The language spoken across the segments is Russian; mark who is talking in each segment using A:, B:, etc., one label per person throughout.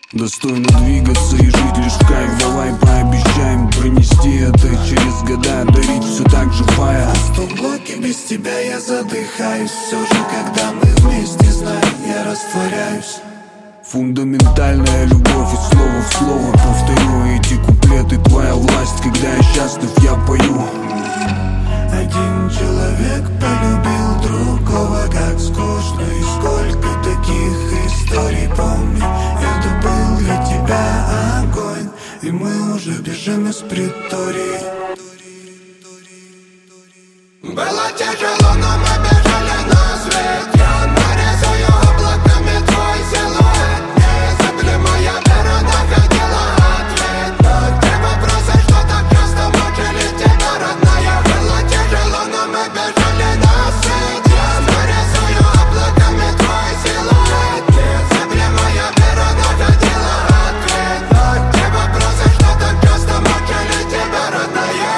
A: Достойно двигаться и жить лишь в кайф. Давай пообещаем пронести это через года, дарить все так же фая.
B: В полблоке без тебя я задыхаюсь. Все же, когда мы вместе, знаю, я растворяюсь.
A: Фундаментальная любовь, и слово в слово повторю эти куплеты. Твоя власть, когда я счастлив, я пою.
B: Один человек полюбил другого, как скучно. И сколько таких историй, помню. Я добыл для тебя огонь, и мы уже бежим из притории. Было тяжело, но мы бежали на свет. Я нарисую облаками твой силуэт. Незыблемая вера находила ответ на те вопросы, что так часто мучили тебя, родная. Было тяжело, но мы бежали на свет. Я нарисую облаками твой силуэт. Незыблемая вера находила ответ на те вопросы, что так часто мучили тебя, родная.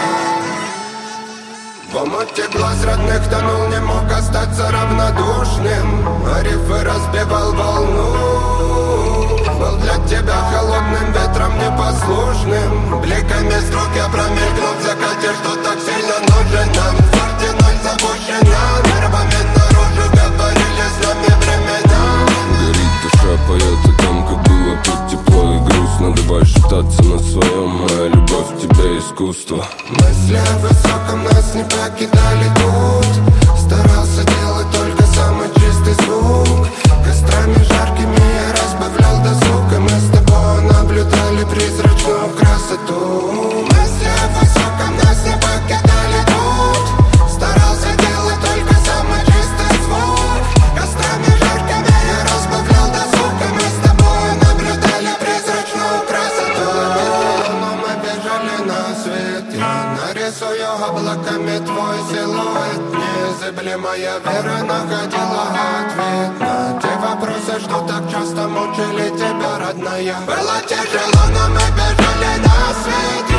B: В омуте глаз родных тонул, не мог остаться равнодушным. А рифы разбивал волну. Был для тебя холодным ветром непослушным. Бликами строк я промелькнул в закате, что так сильно нужен нам. В форте ноль запущена, нервами наружу говорили с нами времена.
C: Горит душа, поет о том, как было тут тепло и грустно. Давай шептаться на своем, моя любовь в тебе искусство.
B: Мысли о высоком нас не покидали тут. Старался делать только самый чистый звук. Кострами жаркими я разбавлял досуг, и мы с тобой наблюдали призрачную красоту. Мысли о высоком нас не покидали тут. Старался делать только самый чистый звук. Кострами жаркими я разбавлял досуг, и мы с тобой наблюдали призрачную красоту. Но мы бежали на свет. Я нарисую облаками твой силуэт. Незыблемая вера находила ответ на те вопросы, что так часто мучили тебя, родная. Было тяжело, но мы бежали на свет.